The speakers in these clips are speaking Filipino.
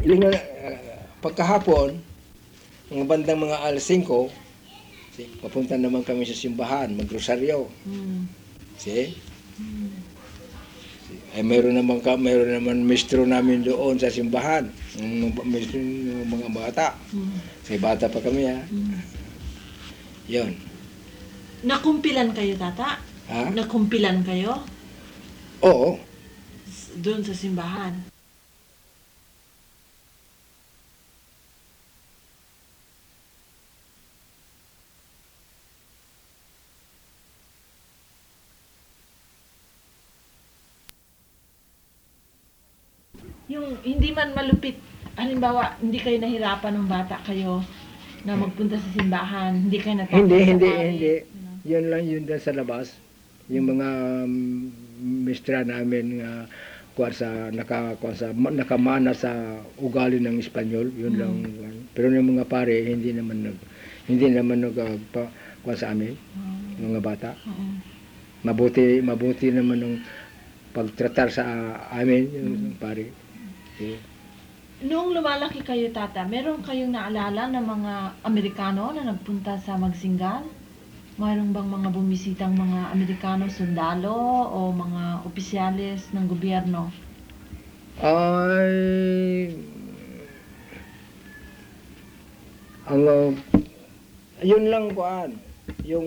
Pagkahapon, mga bandang mga alas 5, papunta naman kami sa simbahan, magrosaryo. See? Ay mayroon naman mistro namin doon sa simbahan, mga bata. Kasi bata pa kami ha. Yun. Nakumpilan kayo, tata? Ha? Nakumpilan kayo? Oo. Doon sa simbahan? Yung hindi man malupit, halimbawa, hindi kayo nahirapan ng bata kayo na magpunta sa simbahan, hindi kayo natakot Hindi. sa pare. Yun lang yun doon sa labas. Yung mga mistra namin nga nakamana sa ugali ng Espanyol, yun lang. Pero yung mga pare hindi naman kuwan sa amin, mga bata. Mabuti naman ng pagtratar sa amin yung pare. Noong lumalaki kayo, tata, meron kayong naalala ng mga Amerikano na nagpunta sa Magsingal? Mayroon bang mga bumisitang mga Amerikano, sundalo, o mga opisyales ng gobyerno? Ay, yun lang kuan, yung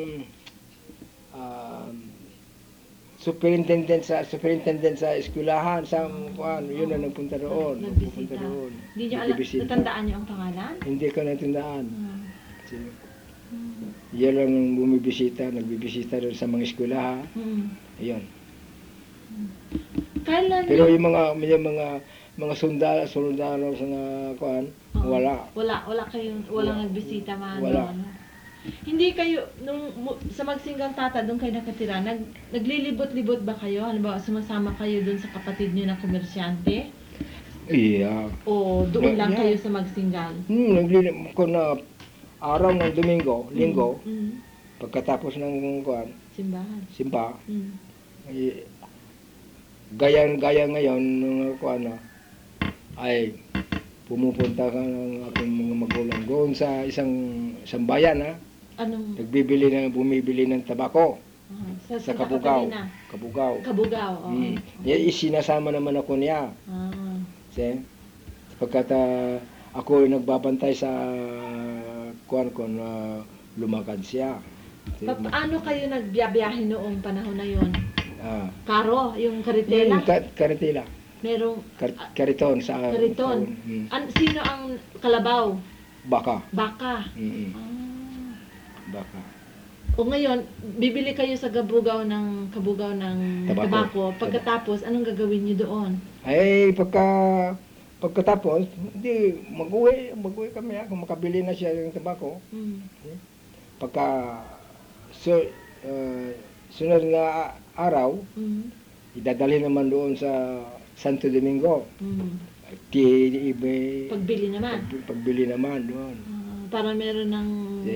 superintendent sa eskwelahan sa kuan, yun ang nagpunta doon. Nagbisita. Hindi nyo natandaan nyo ang pangalan? Hindi ko natandaan. Yan lang ang nagbibisita doon sa mga eskwelahan. Ayun. Kailan Pero yung mga sundalo sa kuan, wala. Walang nagbisita man. Wala. Hindi kayo, sa Magsingang, tata, doon kayo nakatira, naglilibot-libot ba kayo? Halimbawa, sumasama kayo doon sa kapatid nyo na komersyante? Iya. O doon lang kayo sa Magsingal? Kung na araw ng linggo, pagkatapos ng kuan, simba, gaya ngayon ng kuan ay pumupunta ka ng aking mga magulang doon sa isang bayan ha. Bumibili ng tabako sa Kabugao. Kabugao, oo. Isinasama naman ako niya. Pagkat ako ay nagbabantay sa kuan ko na lumakad siya. Paano kayo nagbiyabiyahe noong panahon na yon? Karo, yung karitela? Karitela. Merong Kariton. Sino ang kalabaw? Baka. Baka. Baka. O ngayon, bibili kayo sa Kabugao ng tabako. Pagkatapos, anong gagawin niyo doon? Ay, pagkatapos, hindi, mag-uwi kami kung makabili na siya ng tabako. Sunod na araw, idadali naman doon sa Santo Domingo. Pagbili naman doon. Para meron ng...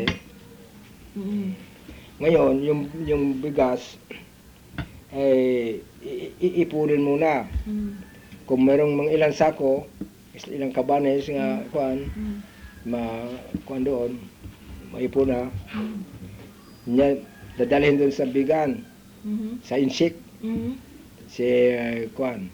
Ngayon, yung bigas, iipunin muna. Kung merong mga ilang sako, ilang kabanes nga kuan, kuan doon, maipon na. Dadalhin doon sa bigan, sa insik. Si kuan,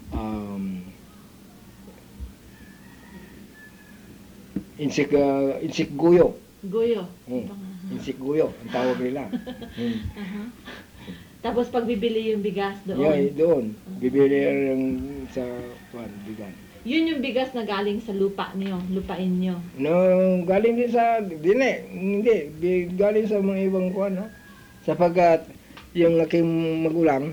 insik guyo. Insik guyo, ang tawag nila. Tapos pagbibili yung bigas doon? Doon. Bibili yung sa bigan. Yun yung bigas na galing sa lupain nyo? No, galing din sa, hindi, galing sa mga ibang kuan ha. Sapagkat yung aking magulang,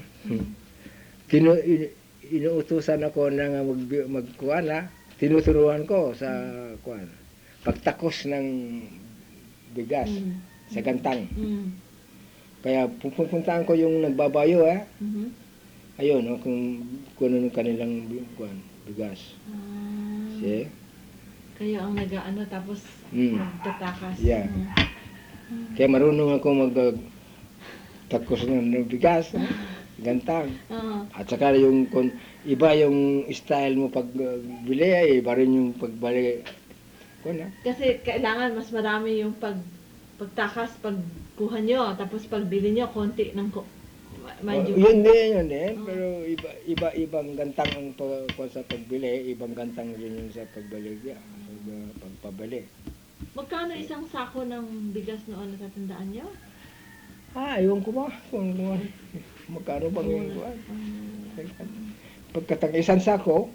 inuutusan ako na magkuan ha, tinuturuan ko sa kuan, pagtakos ng bigas sa gantang. Kaya pupuntaan ko yung nagbabayo ayun, kung ano kanilang bigas. See? Kayo ang nag-ano tapos magtatakas. Yeah. Kaya marunong ako magtakos ng bigas. gantang. Oo. At saka yung iba yung style mo pag bili ay iba rin yung pagbali. Kuan na. Kasi kailangan mas marami yung pagtakas, pagkuha nyo, tapos pagbili nyo, konti ng medyo Yun din. Oo. Pero ibang gantang ang kuan sa pagbili, ibang gantang rin yung sa pagbali. Pagpabili. Magkano isang sako ng bigas noon, natatandaan nyo? Ewan ko ba? Kung magkano bang yung kuan? Pagkatang isang sako,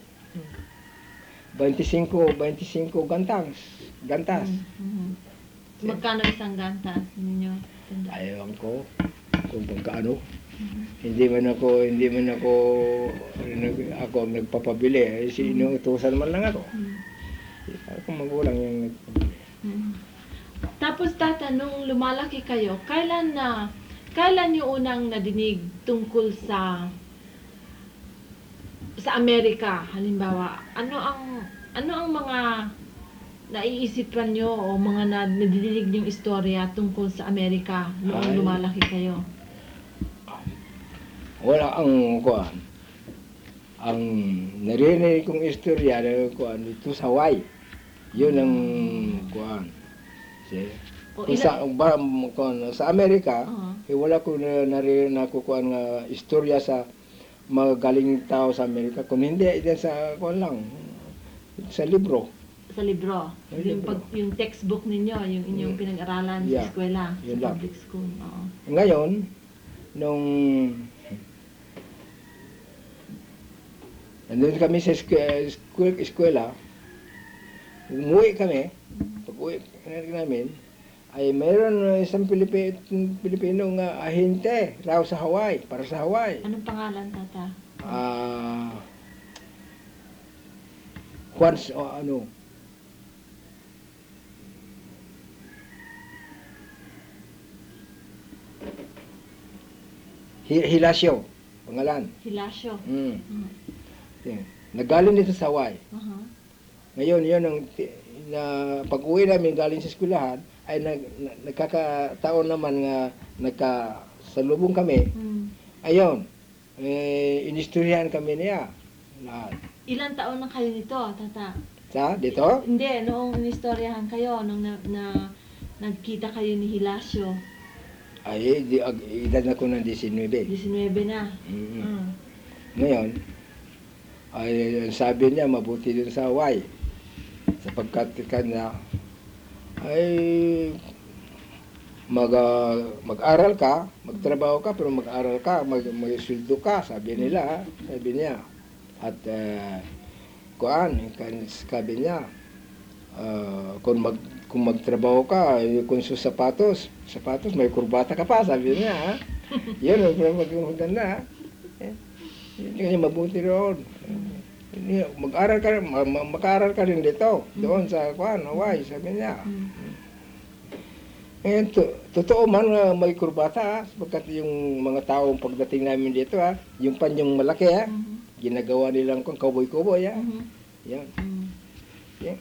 25 gantas. Mhm. Magkano isang gantas ninyo? Tandaan? Ayaw ko kung pagkaano. Mhm. Hindi man ako ang nagpapabili. Inuutusan man lang ako. Mhm. Ako magulang yung nagpapabili. Mhm. Tapos tata, nung lumalaki kayo, kailan yung unang nadinig tungkol sa Amerika? Halimbawa, ano ang mga naiisipan nyo o mga nadidinig nyong istorya tungkol sa Amerika noong Ay. lumalaki kayo? Wala ang kuan. Ang narinig kong istorya na kuan dito sa Hawaii. Yun ang kuan. O Kung sa Amerika, Oo. wala ko narinig na kukuan nga istorya sa magaling tao sa Amerika. Kung hindi, yan sa kuan lang, sa libro. Sa libro. Sa Yung, libro. yung textbook ninyo, yung inyong pinag-aralan sa Yeah. eskwela, sa Yun lang. public school. Oo. Ngayon, nung nandun kami sa eskwela, umuwi kami, pag-uwi namin, ay mayroon isang Pilipino nga ahente raw sa Hawaii, para sa Hawaii. Anong pangalan, tata? Juan, Hilasio, pangalan. Hilasio. Yan. Nagaling dito sa Hawaii. Uh-huh. Ngayon, yun ang na pag-uwi namin galing sa eskwelahan, ay nagkakataon naman nga nagkasalubong kami. Ayun, inistoryahan kami niya. Lahat. Ilan taon na kayo nito, tata? Dito? Hindi, noong inistoryahan kayo, nung nagkita kayo ni Hilasio. Ay, edad na ko ng 19. 19 na. Mm. Ngayon, ay sabi niya mabuti dun sa Hawaii. Sapagkat kanya ay mag-aral ka, magtrabaho ka, pero mag-aral ka, mag-sweldo ka, sabi niya. At sabi niya, kung magtrabaho ka, kung sa sapatos, may kurbata ka pa, sabi niya. Yun, maganda. Hindi mabuti roon. Mag-aral ka rin dito, doon sa Hawaii, sabi niya. Ngayon, totoo man may kurbata, sapagkat yung mga taong pagdating namin dito, yung panyong malaki, ginagawa nilang cowboy-cowboy. Yan. Yan.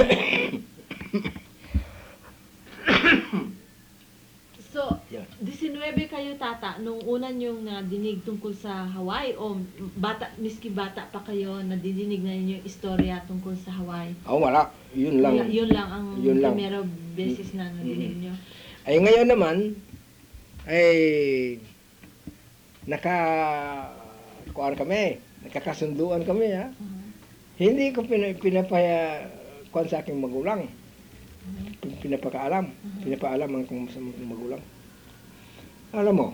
So, 19 kayo, tata, nung una niyong nadinig tungkol sa Hawaii, o miski bata pa kayo, nadidinig na niyo yung istorya tungkol sa Hawaii? Wala. Yun lang. Yun lang ang primero beses na nadinig niyo. Ay ngayon naman, ay nakakasunduan kami. Hindi ko pinapaya kuan sa aking magulang. Pinapaalam ang aking magulang. Alam mo,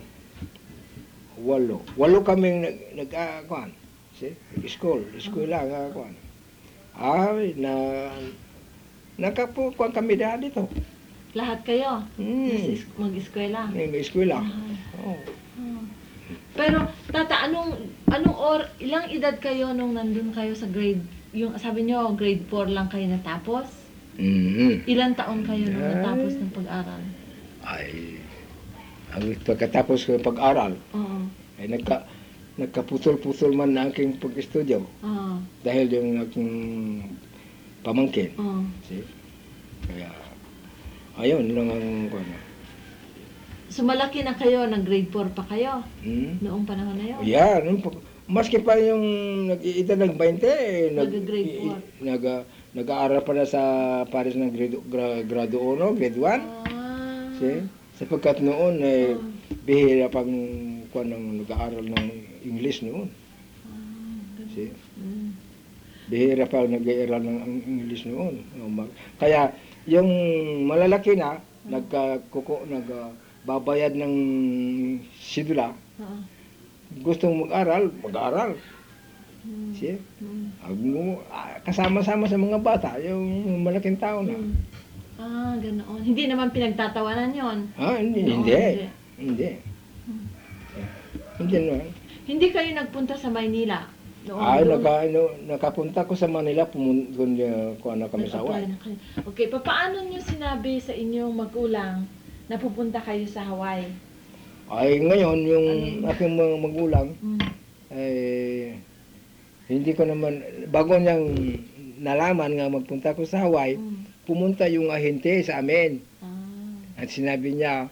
8 kaming nag-kuan. Eskwela nga kuan. Ay, nakapukuan kami dito. Lahat kayo? Mag-eskwela? May eskwela. Pero, tata, ilang edad kayo nung nandun kayo sa grade, yung sabi nyo, grade 4 lang kayo natapos? Ilang taon kayo nung natapos ng pag-aral? Ay, pagkatapos ko ng pag-aral, ay nagkaputol-putol man na aking pag-estudyo. Dahil yung aking pamangkin. Kaya, ayun lang ang Sumalaki na kayo, nag-grade 4 pa kayo Hmm? noong panahon na yun. Yeah, maski pa yung nag-iita ng 20, Nag-grade nag-aaral pa na sa Paris ng grado 1, grade 1. Ah. See? Sapagkat noon, bihira pang nag-aaral ng English noon. Ganun. See? Mm. Bihira pa nag-aaral ng English noon. Kaya, yung malalaki na, nagbabayad ng sidula, Oo. gustong mag-aral. Mm. See? Mm. Kasama-sama sa mga bata, yung malaking tao na. Mm. Ganoon. Hindi naman pinagtatawanan yon. Hindi. Noon, Hindi. Hmm. Hindi naman. Hindi kayo nagpunta sa Maynila noon doon? Nakapunta ko sa Manila, pumunta kami sa Nag-apply Hawaii. na kayo. Okay, paano niyo sinabi sa inyong magulang na pupunta kayo sa Hawaii? Ay, ngayon, yung aking mga magulang, Mm. hindi ko naman, bago niyang nalaman nga magpunta ko sa Hawaii, Mm. pumunta yung ahente sa amin. Ah. At sinabi niya,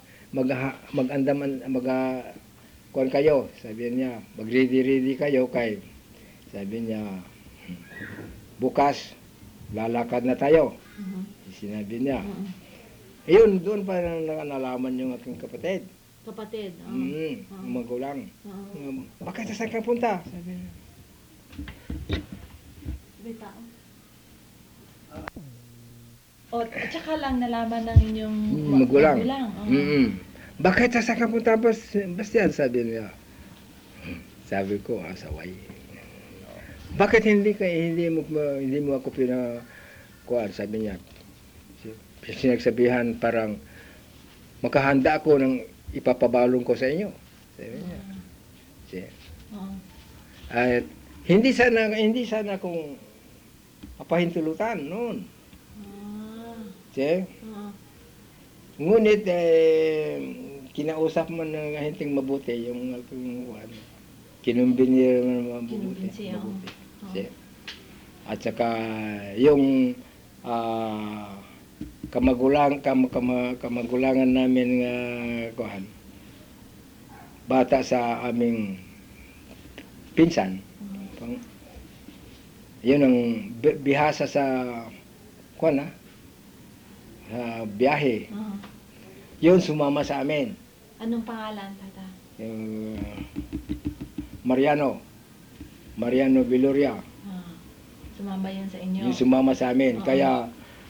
kuwan kayo. Sabi niya, mag-ready kayo kay. Sabi niya, bukas, lalakad na tayo. Mhm. Sinabi niya. Oo. Ayun, doon pa nalaman yung aking kapatid. Kapatid. Oo. Yung magulang. Oo. Bakit saan ka punta? Sabi niya. May tao. O, at saka lang nalaman ng inyong Magulang. Oo. Bakit saan ka punta? Bastian, sabi niya. Sabi ko, sa Hawaii. Bakit hindi mo ako kuwan? Sabi niya. Sinagsabihan parang makahanda ako ng ipapabalong ko sa inyo. Sabi niya. Oo. At hindi sana akong papahintulutan noon. Oo. Ngunit kinausap man ng ahenteng mabuti yung kinumbinir man mabuti. Kinumbinsi, oo. See? At saka yung kamagulangan namin nga bata sa aming pinsan. Yun ang bihasa sa biyahe. Oo. Yun sumama sa amin. Anong pangalan, tata? Yung Mariano Viloria. Sumama yun sa inyo? Yung sumama sa amin. Oo. Kaya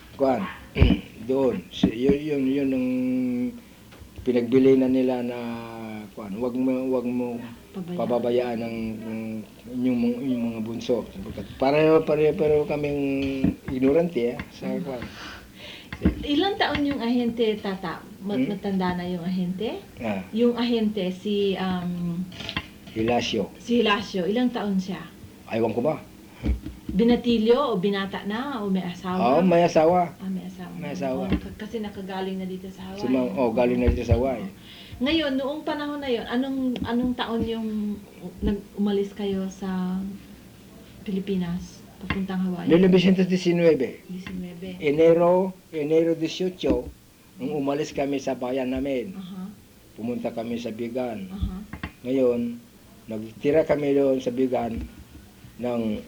doon yun ang pinagbilinan nila na wag mo pababayaan ng inyong mga bunso. Pareho kaming ignorante sa Ilang taon yung ahente, tata? Matanda na yung ahente? Yung ahente, si Hilasio. Ilang taon siya? Aywan ko ba? Binatilyo o binata na o may asawa? May asawa. May asawa. May asawa. Kasi nakagaling na dito sa Hawaii. Galing na dito sa Hawaii. Ngayon, noong panahon na yon, anong taon yung umalis kayo sa Pilipinas? Papuntang Hawaii? 1919. 19. Enero 18, nung umalis kami sa bayan namin. Pumunta kami sa Bigan. Ngayon, nagtira kami doon sa Bigan ng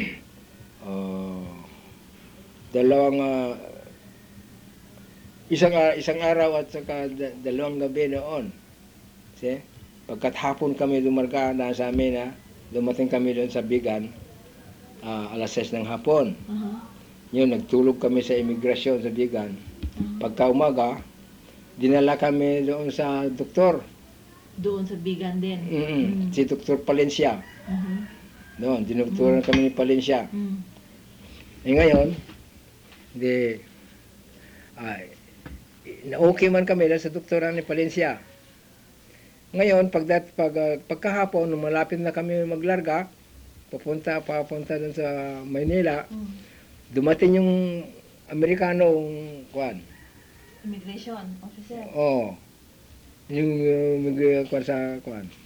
isang araw at saka dalawang gabi noon. See? Pagkat hapon kami dumarka na sa amin, dumating kami doon sa Bigan, alas 6 ng hapon. Yun, nagtulog kami sa imigrasyon sa Bigan. Pagka umaga, dinala kami doon sa doktor. Doon sa Bigan din? Si Dr. Palencia. Doon, dinoktoran kami ni Palencia. Ngayon, okay man kami sa doktoran ni Palencia. Ngayon, pagkahapon, nung malapit na kami maglarga, papunta doon sa Maynila, dumating yung Amerikanong Immigration officer? Oo. Yung sa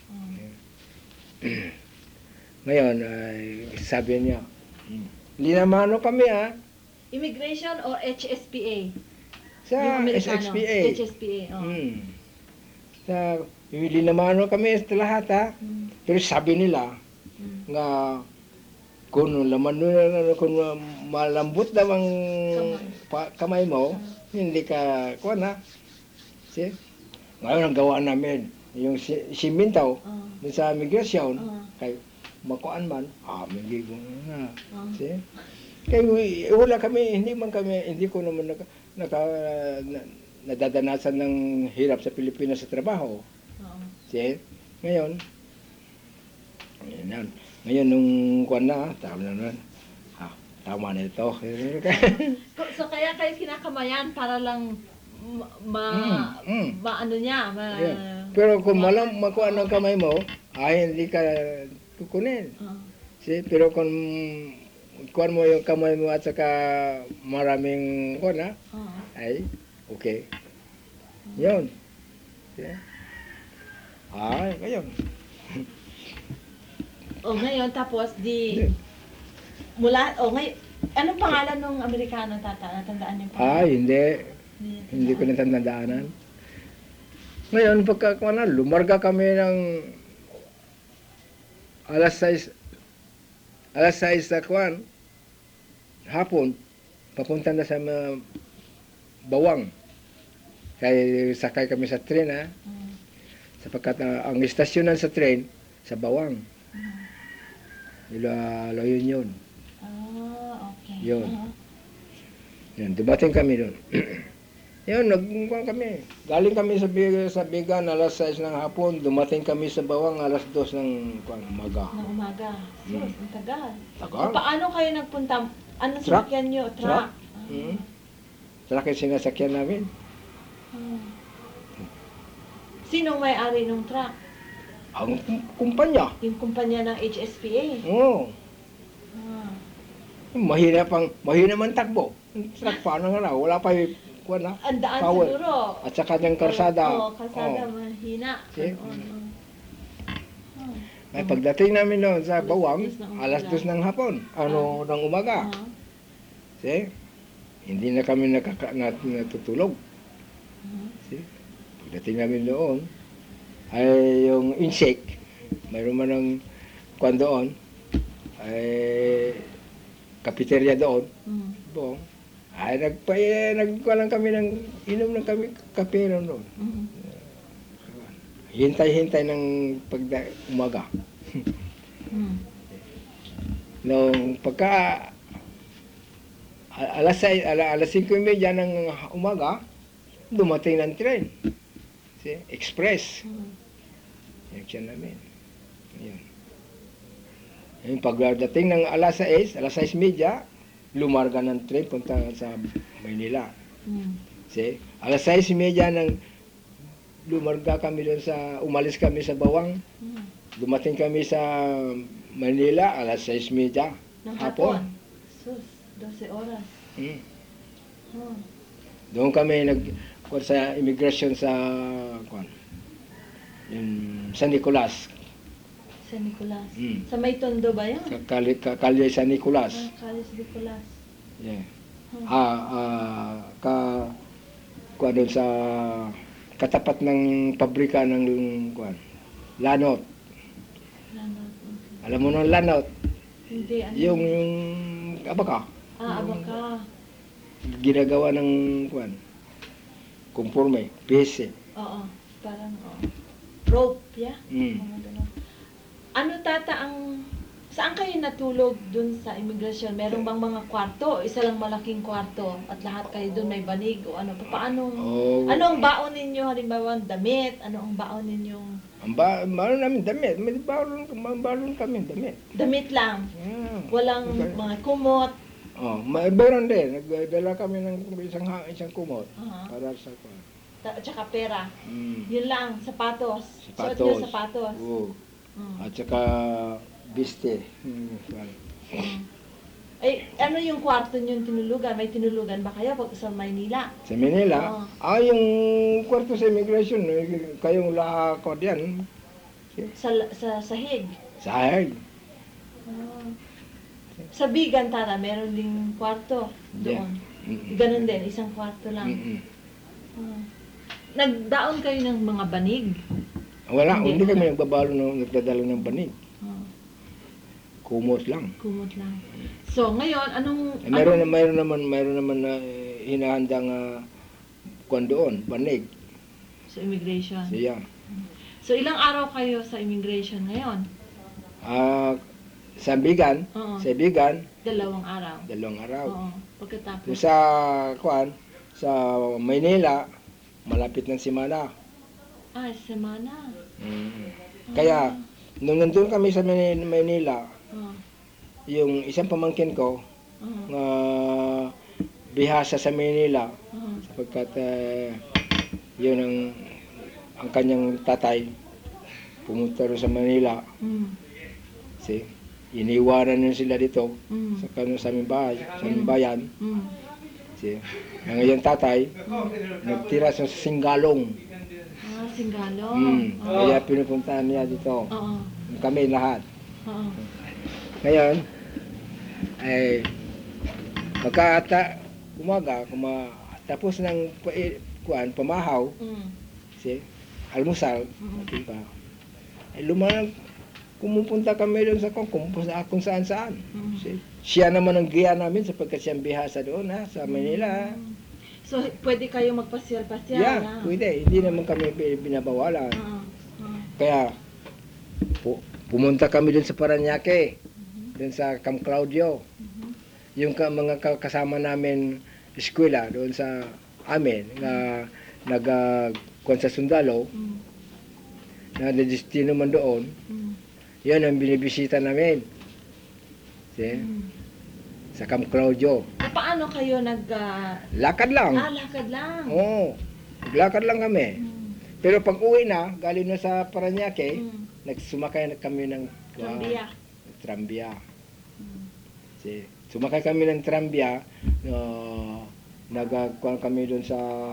Ngayon, sabi niya, linamano kami Immigration or HSPA? sa Yung Amerikano? SXPA. HSPA, oo. na bibili naman kami sa lahat ha. Pero sabi nila nga kung laman kung malambot daw ang kamay mo, hindi ka kuha na. See? Ngayon ang gawa namin, yung simintaw dun sa migrasyon, kay makuan man, may ko na. See? Kaya wala kami, hindi ko naman nadadanasan ng hirap sa Pilipinas sa trabaho. See? Ngayon, nung kuan na, tama na ito. So kaya kayo kinakamayan para lang maano niya, Yeah. Pero kung makuha ng kamay mo, ay hindi ka kukunin. See? Pero kung kuha mo yung kamay mo at saka maraming kuha ay okay. Yun. See? Ngayon. Ngayon tapos ngayon, anong pangalan ng Amerikano, tata? Natandaan niyo pa? Hindi ko natandaanan. Ngayon, lumarga kami ng alas 6 sa hapon, papunta na sa Bawang. Kaya sakay kami sa tren, sapagkat ang istasyonan sa tren, sa Bawang. Yun yun. Okay. Yun. Yan, dumating kami doon. Yun, nagkuhan kami. Galing kami sa Bigan, alas 6 ng hapon. Dumating kami sa Bawang, alas 2 ng umaga. Ng umaga. Sus, ang tagal. Tagal. Paano kayo nagpunta? Ano sinakyan nyo? Truck? Truck yung sinasakyan namin. Sinong may-ari ng truck? Ang kumpanya. Yung kumpanya ng HSPA? Oo. Mahina man takbo. Truck paano nga na, wala pa yung ang daan power. siguro. At saka ng karsada. Kalsada, mahina. See? Ay, pagdating namin doon sa Bawang, alas 2 ng hapon, ng umaga. See? Hindi na kami natutulog. See? Pagdating namin doon, ay yung insect, mayroon man ng kwan doon, ay cafeteria doon. Doon. Ay, nagkuha lang kami inom lang kami kape doon. Hintay-hintay ng umaga. Nung pagka alas 5:30 ng umaga, dumating ng tren. See? Express. Yan namin. Yan. Yung pagdating ng alas 6:30, lumarga ng tren punta sa Maynila. See? Alas 6:30 ng lumarga kami doon umalis kami sa Bawang. Dumating kami sa Manila, alas 6:30 ng hapon. Sus, 12 oras. Doon kami sa immigration sa San Nicolas. San Nicolas. Sa May Tondo ba yan? Kalye San Nicolas. Kalye San Nicolas. Yeah. Doon sa katapat ng pabrika ng Lanot. Lanot. Okay. Alam mo ng Lanot? Hindi. Yung abaka. Abaka. Ginagawa ng conforme, PC. Oo. Parang, rope, yeah? Mga ganun. Ano, tata, saan kayo natulog dun sa immigration? Meron bang mga kwarto? Isa lang malaking kwarto at lahat kayo dun may banig o ano? Paano? Ano ang baon ninyo? Halimbawa, damit? Ano ang baon ninyong? Ang baon namin damit. May baon kami damit. Damit lang? Yeah. Walang mga kumot? Meron din. Nagdala kami ng isang kumot para sa At saka pera? Yun lang, sapatos? Suot nyo sapatos? Oo. At saka biste. Ay, ano yung kwarto nyo tinulugan? May tinulugan ba kayo pag sa Maynila? Sa Manila? Yung kwarto sa immigration, kayong lakod yan. Sa sahig? Sahig. Sa Bigan, tara, meron ding kwarto doon. Ganun din, isang kwarto lang. Nagdaon kayo ng mga banig? Wala, Hindi. hindi kami nagdadala ng banig. Oh, Kumot lang. kumot lang. So, ngayon, Mayroon naman na hinahandang kuwan doon, banig. sa immigration? Siya. So, ilang araw kayo sa immigration ngayon? Sa Bigan, Oo. sa Bigan, 2 araw. 2 araw. Oo. Pagkatapos, Doon sa Maynila, malapit ng Simana. semana. Kaya, nung nandun kami sa Maynila, Oo. yung isang pamangkin ko, Oo. na bihasa sa Maynila, Oo. sapagkat yun ang kanyang tatay, pumunta rin sa Manila. Mm. See, iniwanan nyo sila dito Mm. sa aming bayan. Mm. See, ang ngayon tatay, nagtira sa Singalong. Singgalo. Kaya pinupuntahan niya dito. Oo. Kami lahat. Oo. Ngayon, ay umaga, tapos ng pamahaw, Mm. see, almusal, Mm. diba? Ay pumupunta kami doon sa kung saan-saan. Mm. See, siya naman ang giya namin sapagkat siyang bihasa doon sa Manila. So, pwede kayo magpasyal-pasyal, Yeah, ha? pwede. Hindi naman kami binabawalan. Oo. Oo. Kaya, pumunta kami doon sa Parañaque, doon sa Camp Claudio. Mhm. Yung mga kasama namin eskwela doon sa amin na nagkuhan sa Sundalo, Mm. na destino man doon, Mm. yun ang binibisita namin. See? Mm. Sa Camp Claudio. Paano kayo Lakad lang. lakad lang? Oo. Lakad lang kami. Mm. Pero pag uwi na, galing na sa Parañaque, Mm. nagsumakay na kami ng Tranvia. trambia. Mm. See? Sumakay kami ng trambia, nagkuhan kami doon sa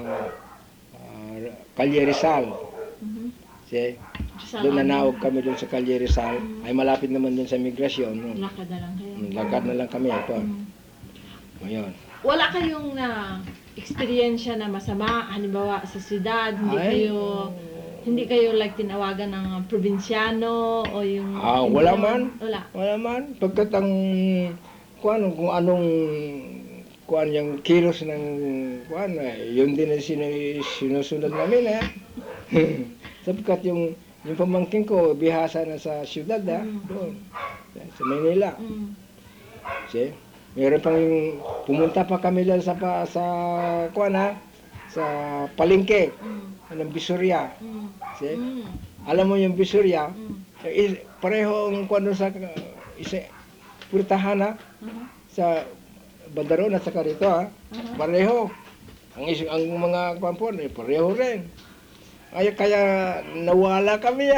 Calle Rizal. Mhm. See? Rizal, Doon ano? nanawag kami doon sa Calle Rizal. Ay malapit naman doon sa migrasyon. No? Lakad na lang kayo. Lakad na lang kami ito. Mm. Ngayon. Wala kayong experience na masama, halimbawa sa siyudad, hindi kayo like tinawagan ng probinsyano o yung Wala man. Wala. Wala man. Pagkat kung anong yung kilos ng yun din ang sinusunod namin sapagkat yung pamangkin ko bihasa na sa siyudad doon sa Manila. Mm. See? Meron pang pumunta pa kami lang sa palengke ng Bisoria. Mm. See? Mm. Alam mo yung Bisoria, Mm. pareho ang sa purtahan Uh-huh. sa Bandaron at saka rito pareho. Ang mga kuwan pareho rin. Kaya nawala kami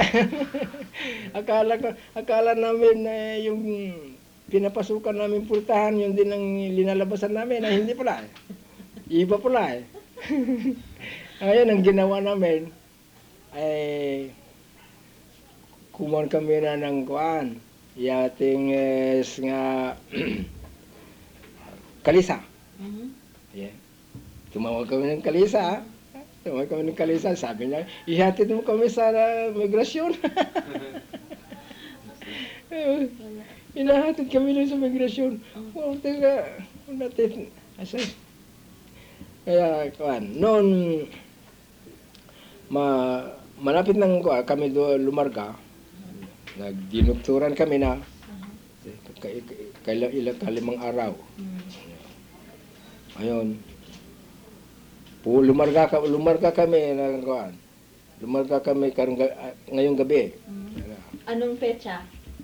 akala namin yung pinapasukan namin purtahan, yun din ang linalabasan namin, hindi pala iba pala Ngayon, ang ginawa namin ay kumuha kami na ng kuwan, yating nga kalisa. Mhm. Yeah. Tumawag kami ng kalisa. Sabi niya, ihatid mo kami sa migrasyon. Inahatid kami doon sa migrasyon. Natin. Kaya, noon, malapit nang kami doon lumarga, nagdinukturan kami na, kalimang araw. Mm. Ayun. Lumarga kami ngayong gabi. Mm. Anong petsa?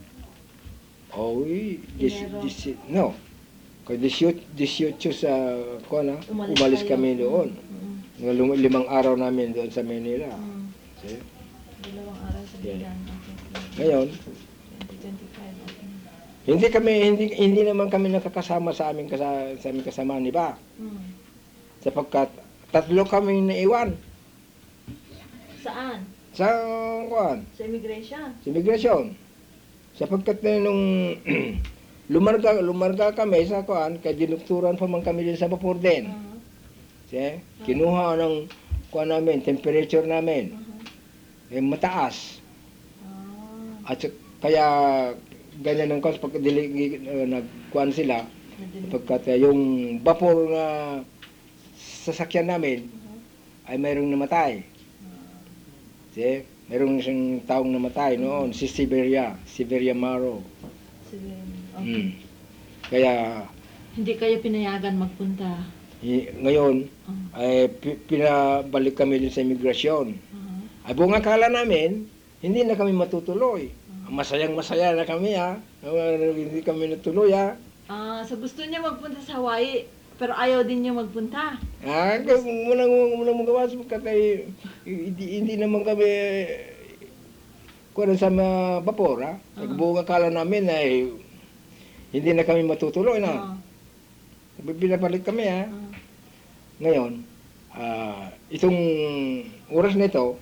No. Kaya 18 sa umalis kami doon. Mm. 5 araw namin doon sa Manila. Mm. See? 2 araw sa Yeah. bilan. Okay. Ngayon, 2025. Okay. hindi naman kami nakakasama sa aming kasamaan, di ba? Mm. Sapagkat 3 kaming naiwan Saan? sa Sa immigration? sa immigration. Sapagkat nung lumarga kami sa kaya dinukturan pa man kami din sa vapor din. Uh-huh. See? Kinuha ng kuha namin, temperature namin, mataas. Ah, At kaya ganyan ang cause pag nagkuhan sila, pagkat yung vapor na sasakyan namin ay mayroong namatay. See? Mayroong isang taong namatay noon, si Siberia Maro. sige. Mm. Okay. Kaya Hindi kayo pinayagan magpunta. ngayon Ah, ay pinabalik kami din sa imigrasyon. ah, Ay buong akala namin, hindi na kami matutuloy. Masayang-masaya na kami hindi kami natuloy so gusto niya magpunta sa Hawaii, pero ayaw din niya magpunta. Muna mong gawa katay, hindi naman kami kuha sa mga vapor Buong akala namin ay hindi na kami matutuloy na. Ah, Pinabalik kami ah, Ngayon, itong oras nito,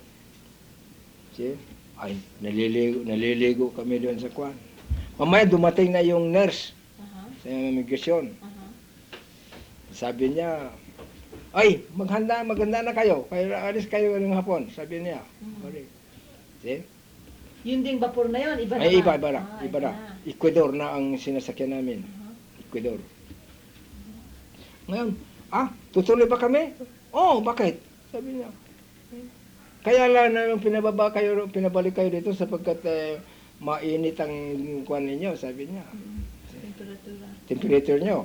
ay naliligo kami doon sa kwan. Mamaya dumating na yung nurse aha, sa imigrasyon. aha. Sabi niya, ay, maganda na kayo. Kaya alis kayo ng hapon. Sabi niya. Sorry. See? Yun ding vapor na yun, iba Ay, naman. iba na. Ecuador na ang sinasakyan namin. Ecuador. Ngayon, tutuloy ba kami? Bakit? Sabi niya. Kaya lang na pinabalik kayo dito sapagkat mainit ang kuwan ninyo, sabi niya. Temperatura. Temperature nyo.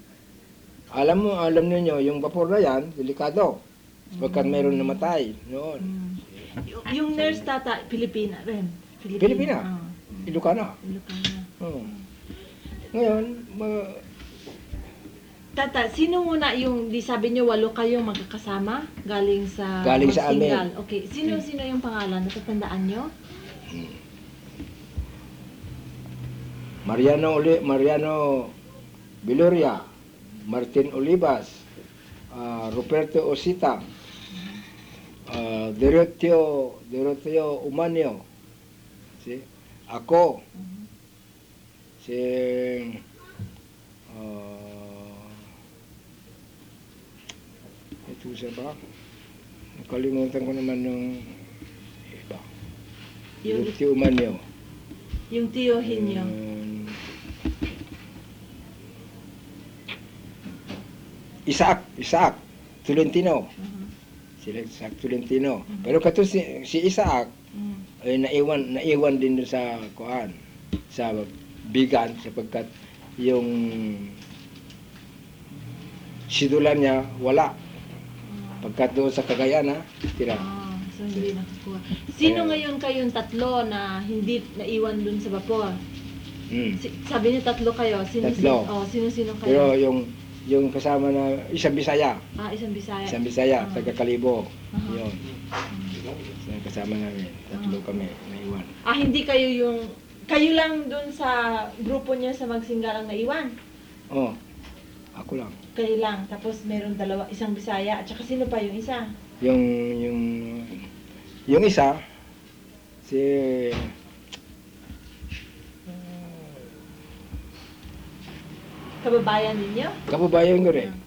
Alam niyo yung vapor na yan, delikado. Sapagkat mayroon namatay noon. Yung nurse tata, Pilipina rin. Pilipina. Ah, Ilocana. Ilocana. Oo. Ngayon, Tata, sino muna yung, di sabi niyo, 8 kayong magkakasama? Galing sa amin. Singal. Okay. Sino yung pangalan? Natatandaan niyo? Mariano Viloria, Martin Olivas, Roberto Osita, Doroteo Umanio, ako, si ito siya ba? Nakalimutan ko naman yung iba. Yung, Doroteo Umanio. yung tiyohin niyo. Isaac Tolentino. Uh-huh. Sila Isaac Tolentino. Pero kato si Isaac ay naiwan din doon sa kuan, sa Bigan sapagkat yung sidulan niya wala. Pagkat doon sa Cagayan tira. So hindi nakakuha. Sino ngayon kayong tatlo na hindi naiwan dun sa vapor? Sabi niyo tatlo kayo. Tatlo. Sino kayo? Pero yung kasama na isang Bisaya. Isang Bisaya. Isang Bisaya, taga Kalibo. Aha. Yun. Isang kasama namin. Tatlo kami naiwan. Hindi kayo lang dun sa grupo niya sa Magsinggal ang naiwan? Ako lang. Kayo lang. Tapos meron isang Bisaya. At saka sino pa yung isa? Yung isa, si Kababayan ninyo? kababayan ko rin.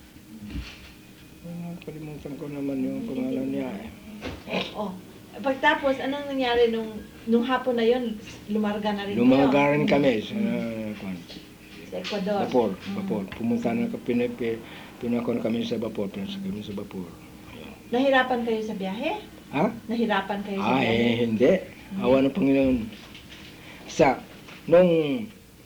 Kalimutan ko naman yung pangalan niya. Pagtapos, anong nangyari nung hapon na yon? Lumarga na rin Lumagaran kami sa Ecuador. Vapor. Pumunta na pinakon kami sa vapor. Pinasa kami sa vapor. Nahirapan kayo sa biyahe? Nahirapan kayo sa biyahe? Hindi. Awa ng Panginoon. Nung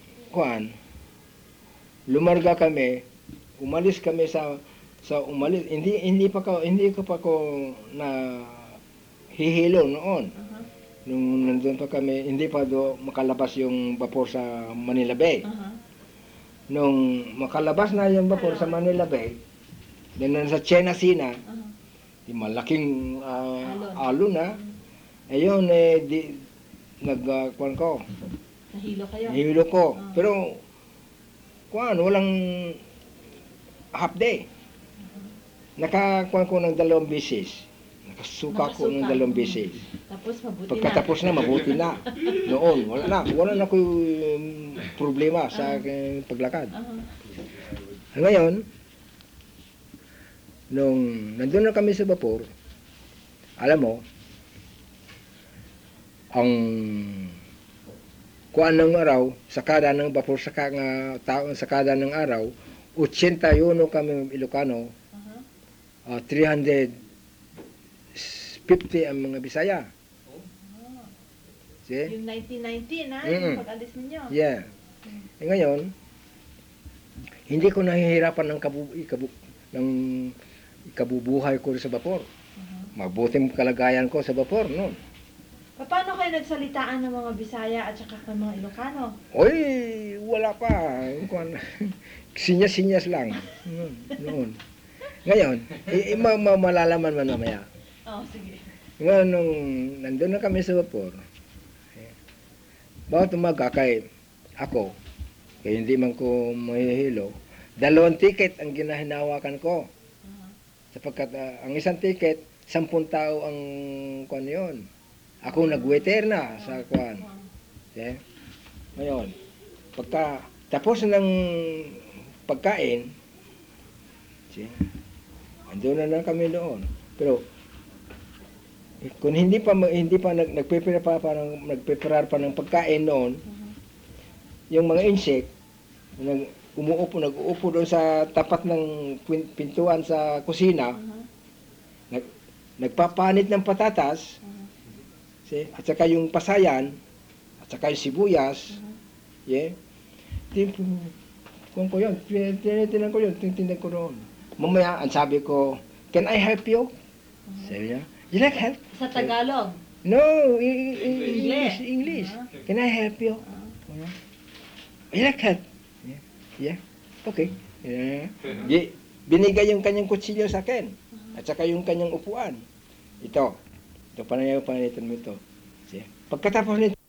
lumarga kami, umalis kami hindi ko pa ko na hihilo noon. Nung nandun pa kami, hindi pa makalabas yung vapor sa Manila Bay. Nung makalabas na yung vapor sa Manila Bay, then sa Chena Sina, yung malaking alon ayun nagkuhan ko. Nahilo kayo? Nahilo ko. Pero walang half day. Nakakuha ko ng 2 beses. Nakasuka ko ng 2 beses. Tapos mabuti Pagkatapos na, mabuti na. Noon, wala na ko problema sa aking paglakad. Ngayon, nung nandun na kami sa vapor, Alam mo, ang kuan ng araw, sakada ng vapor, saka nga taon, sakada ng araw, 81 kami Ilocano, 350 ang mga Bisaya. See? Yung 1919, ha? Mm. Yung pag-alis ninyo. Yeah. Ngayon, hindi ko nahihirapan ng ikabubuhay ko sa vapor. Mabuting kalagayan ko sa vapor noon. Paano kayo nagsalitaan ng mga Bisaya at saka ng mga Ilocano? Oy, wala pa. Sinyas-sinyas lang. Noon. Ngayon, malalaman man mamaya. Oh, sige. Ngayon, nung nandun na kami sa vapor, bawat umaga kay ako, kaya hindi man ko mahihilo, 2 ticket ang ginahinawakan ko. Sapagkat ang isang ticket, 10 tao ang kuan yun. Ako nag-waiter na sa kuan. Okay? Ngayon, pagka tapos ng pagkain, andun na kami doon. Pero kung hindi pa nagpe-prepare pa ng pagkain noon, yung mga insect nag-uupo doon sa tapat ng pintuan sa kusina, nagpapanit ng patatas, at saka yung pasayan, at saka yung sibuyas, kung ko yun, tinitingnan ko roon. Mamaya, ang sabi ko, can I help you? Sabi niya, you like help? Sa Tagalog? No, English. Can I help you? You like help? Yeah. Okay. Binigay yung kanyang kutsilyo sa akin. At saka yung kanyang upuan. Ito panayaw panitan mo ito. Pagkatapos nito,